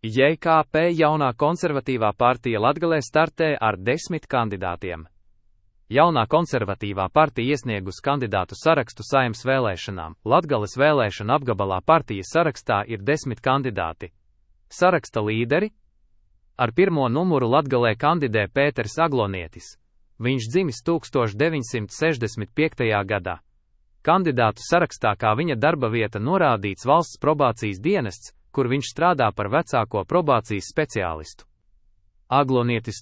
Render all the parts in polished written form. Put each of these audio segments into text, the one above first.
JKP jaunā konservatīvā partija Latgalē startē ar 10 kandidātiem. Jaunā konservatīvā partija iesniegus kandidātu sarakstu Saeimas vēlēšanām. Latgales vēlēšana apgabalā partijas sarakstā ir 10 kandidāti. Saraksta līderi: ar pirmo numuru Latgalē kandidē Pēters Aglonietis. Viņš dzimis 1965. gadā. Kandidātu sarakstā kā viņa darba vieta norādīts valsts probācijas dienests, kur viņš strādā par vecāko probācijas speciālistu. Aglonietis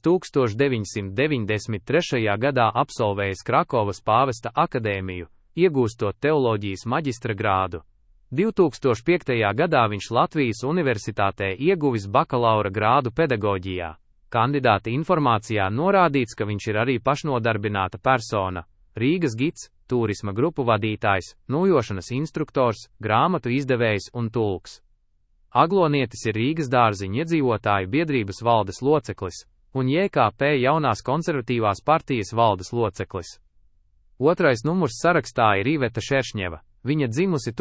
1993. gadā absolvējis Krakovas pāvesta akadēmiju, iegūstot teoloģijas maģistra grādu. 2005. gadā viņš Latvijas Universitātē ieguvis bakalaura grādu pedagoģijā. Kandidāta informācijā norādīts, ka viņš ir arī pašnodarbināta persona, Rīgas gids, turisma grupu vadītājs, nojošanas instruktors, grāmatu izdevējs un tulks. Aglonietis ir Rīgas Dārziņu iedzīvotāju biedrības valdes loceklis un JKP jaunās konservatīvās partijas valdes loceklis. Otrais numurs sarakstā ir Iveta Šeršņeva. Viņa dzimusi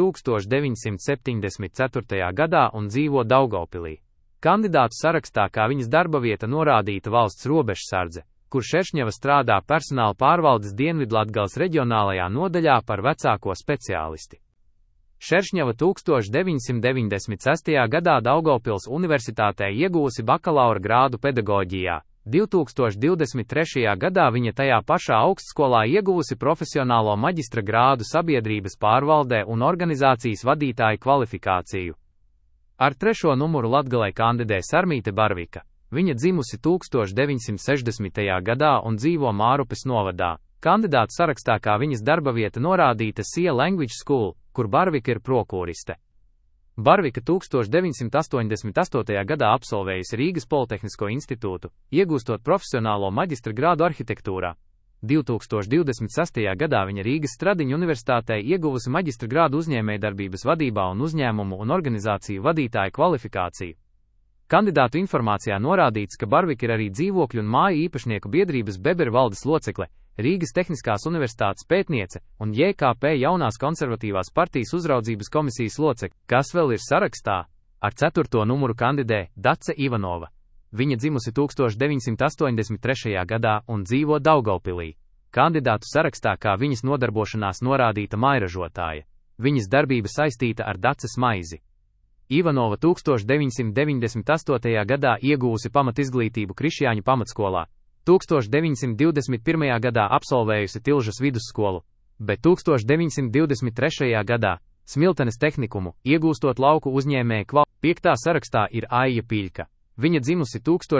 1974. gadā un dzīvo Daugavpilī. Kandidātu sarakstā kā viņas darba vieta norādīta valsts robežsardze, kur Šeršņeva strādā personāla pārvaldes Dienvidlatgales reģionālajā nodaļā par vecāko speciālisti. Šeršņeva 1996. gadā Daugavpils Universitātē iegūsi bakalaura grādu pedagoģijā. 2023. gadā viņa tajā pašā augstskolā iegūsi profesionālo maģistra grādu sabiedrības pārvaldē un organizācijas vadītāja kvalifikāciju. Ar trešo numuru Latgalē kandidē Sarmīte Barvika. Viņa dzimusi 1960. gadā un dzīvo Mārupes novadā. Kandidātu sarakstā kā viņas darba vieta norādīta SIA Language School, kur Barvika ir prokūriste. Barvika 1988. gadā absolvējusi Rīgas Politehnisko institūtu, iegūstot profesionālo maģistra grādu arhitektūrā. 2026. gadā viņa Rīgas Stradiņu universitātē ieguvusi maģistra grādu uzņēmējdarbības vadībā un uzņēmumu un organizāciju vadītāja kvalifikāciju. Kandidātu informācijā norādīts, ka Barvika ir arī dzīvokļu un māju īpašnieku biedrības Beber valdes locekle, Rīgas Tehniskās universitātes pētniece un JKP jaunās konservatīvās partijas uzraudzības komisijas locekle. Kas vēl ir sarakstā? Ar 4. numuru kandidē Dace Ivanova. Viņa dzimusi 1983. gadā un dzīvo Daugavpilī. Kandidātu sarakstā kā viņas nodarbošanās norādīta mairažotāja. Viņas darbība saistīta ar Daces maizi. Ivanova 1998. gadā iegūsi pamatizglītību Krišjāņu pamatskolā. 1921. gadā absolvējusi Tilžas vidusskolu, bet 1923. gadā Smiltenes tehnikumu, iegūstot lauku uzņēmēju kvalifikāciju. 5. sarakstā ir Aija Piļka. Viņa dzimusi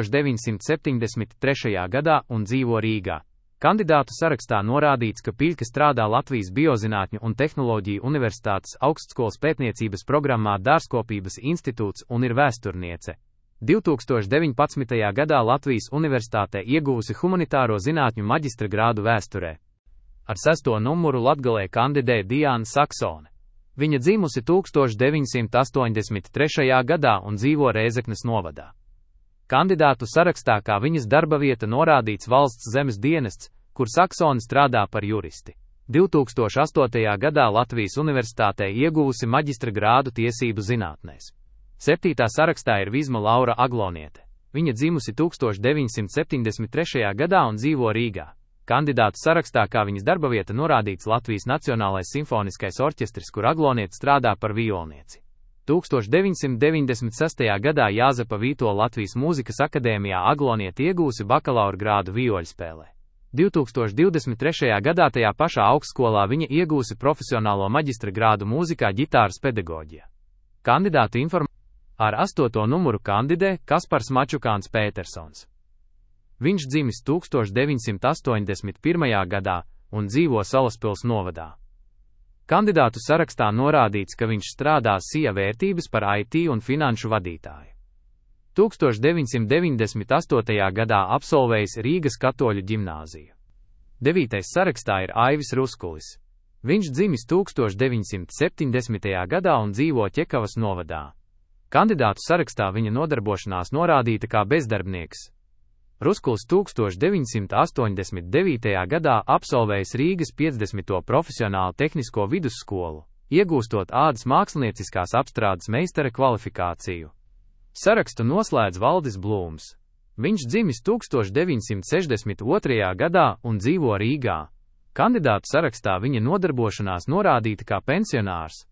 1973. gadā un dzīvo Rīgā. Kandidātu sarakstā norādīts, ka Piļka strādā Latvijas Biozinātņu un tehnoloģiju universitātes augstskolas pētniecības programmā Dārzkopības institūts un ir vēsturniece. 2019. gadā Latvijas Universitātē ieguvusi humanitāro zinātņu maģistra grādu vēsturē. Ar 6. numuru Latgalē kandidē Diāna Saksone. Viņa dzimusi 1983. gadā un dzīvo Rēzeknes novadā. Kandidātu sarakstā kā viņas darba vieta norādīts valsts zemes dienests, kur Saksone strādā par juristi. 2008. gadā Latvijas Universitātē ieguvusi maģistra grādu tiesību zinātnēs. 7. sarakstā ir Vizma Laura Agloniete. Viņa dzimusi 1973. gadā un dzīvo Rīgā. Kandidātu sarakstā kā viņas darba vieta norādīts Latvijas Nacionālais simfoniskais orķestris, kur Agloniete strādā par violnieci. 1996. gadā Jāzepa Vīto Latvijas Mūzikas akadēmijā Agloniete iegūsi bakalaura grādu vioļspēlē. 2023. gadā tajā pašā augstskolā viņa iegūsi profesionālo maģistra grādu mūzikā ģitāras pedagoģijā. Kandidātu informācija. Ar 8. numuru kandidē Kaspars Mačukāns Pētersons. Viņš dzimis 1981. gadā un dzīvo Salaspils novadā. Kandidātu sarakstā norādīts, ka viņš strādā SIA vērtības par IT un finanšu vadītāju. 1998. gadā absolvējis Rīgas katoļu ģimnāziju. 9. sarakstā ir Aivis Ruskulis. Viņš dzimis 1970. gadā un dzīvo Ķekavas novadā. Kandidātu sarakstā viņa nodarbošanās norādīta kā bezdarbnieks. Ruskuls 1989. gadā absolvējis Rīgas 50. profesionālu tehnisko vidusskolu, iegūstot ādas mākslinieckās apstrādes meistara kvalifikāciju. Sarakstu noslēdz Valdis Blūms. Viņš dzimis 1962. gadā un dzīvo Rīgā. Kandidātu sarakstā viņa nodarbošanās norādīta kā pensionārs.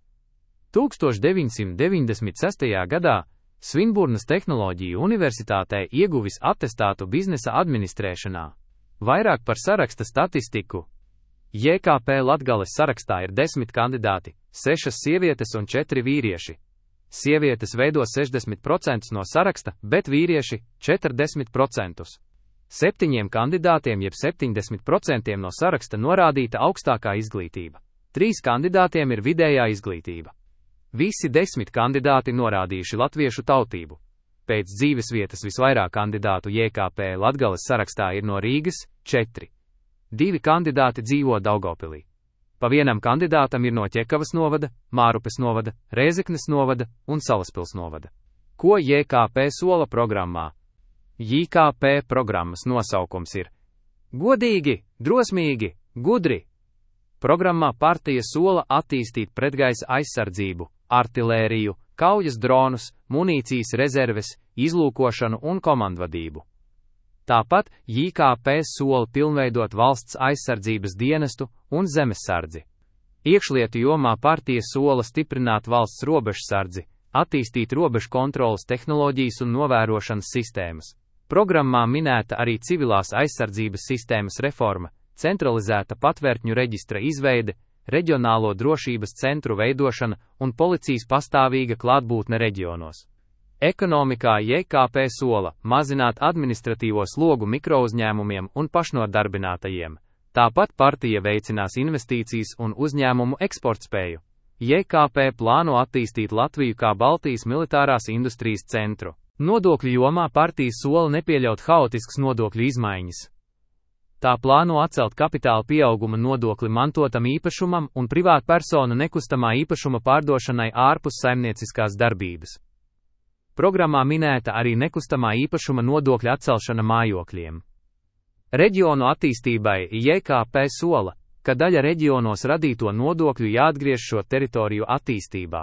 1996. gadā Svinburnas Tehnoloģiju universitātē ieguvis atestātu biznesa administrēšanā. Vairāk par saraksta statistiku. JKP Latgales sarakstā ir 10 kandidāti, 6 sievietes un 4 vīrieši. Sievietes veido 60% no saraksta, bet vīrieši – 40%. 7 kandidātiem jeb 70% no saraksta norādīta augstākā izglītība. 3 kandidātiem ir vidējā izglītība. Visi 10 kandidāti norādījuši latviešu tautību. Pēc dzīvesvietas visvairāk kandidātu JKP Latgales sarakstā ir no Rīgas – 4. 2 kandidāti dzīvo Daugavpilī. Pa vienam kandidātam ir no Ķekavas novada, Mārupes novada, Rēzeknes novada un Salaspils novada. Ko JKP sola programmā? JKP programmas nosaukums ir Godīgi, drosmīgi, gudri. Programmā partija sola attīstīt pretgaisa aizsardzību, artilēriju, kaujas dronus, munīcijas rezerves, izlūkošanu un komandvadību. Tāpat JKP sola pilnveidot valsts aizsardzības dienestu un zemesardzi. Iekšlietu jomā partija sola stiprināt valsts robežsardzi, attīstīt robežu kontrolas tehnoloģijas un novērošanas sistēmas. Programmā minēta arī civilās aizsardzības sistēmas reforma, centralizēta patvērtņu reģistra izveide, reģionālo drošības centru veidošana un policijas pastāvīga klātbūtne reģionos. Ekonomikā JKP sola mazināt administratīvo slogu mikrouzņēmumiem un pašnodarbinātajiem. Tāpat partija veicinās investīcijas un uzņēmumu eksportspēju. JKP plāno attīstīt Latviju kā Baltijas militārās industrijas centru. Nodokļu jomā partija sola nepieļaut haotiskas nodokļu izmaiņas. Tā plāno atcelt kapitāla pieauguma nodokli mantotam īpašumam un privātpersonu nekustamā īpašuma pārdošanai ārpus saimnieciskās darbības. Programmā minēta arī nekustamā īpašuma nodokļa atcelšana mājokļiem. Reģionu attīstībai JKP sola, ka daļa reģionos radīto nodokļu jāatgriež šo teritoriju attīstībā.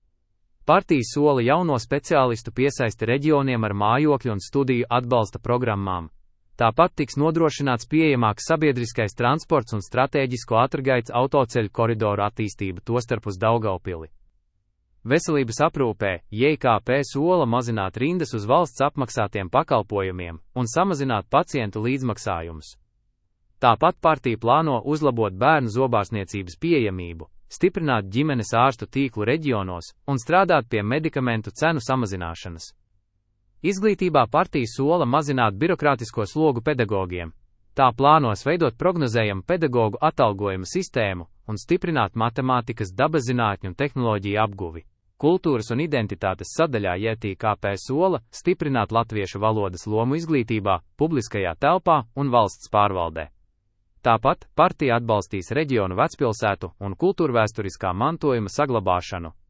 Partija sola jauno speciālistu piesaisti reģioniem ar mājokļu un studiju atbalsta programmām. Tāpat tiks nodrošināts pieejamāks sabiedriskais transports un stratēģisko ātrgaitas autoceļu koridoru attīstība tostarp uz Daugavpili. Veselības aprūpē JKP sola mazināt rindas uz valsts apmaksātiem pakalpojumiem un samazināt pacientu līdzmaksājumus. Tāpat partija plāno uzlabot bērnu zobārstniecības pieejamību, stiprināt ģimenes ārstu tīklu reģionos un strādāt pie medikamentu cenu samazināšanas. Izglītībā partija sola mazināt birokrātisko slogu pedagogiem. Tā plānos veidot prognozējumu pedagogu atalgojumu sistēmu un stiprināt matemātikas, dabaszinātņu un tehnoloģiju apguvi. Kultūras un identitātes sadaļā JKP sola stiprināt latviešu valodas lomu izglītībā, publiskajā telpā un valsts pārvaldē. Tāpat partija atbalstīs reģionu vecpilsētu un kultūrvēsturiskā mantojuma saglabāšanu.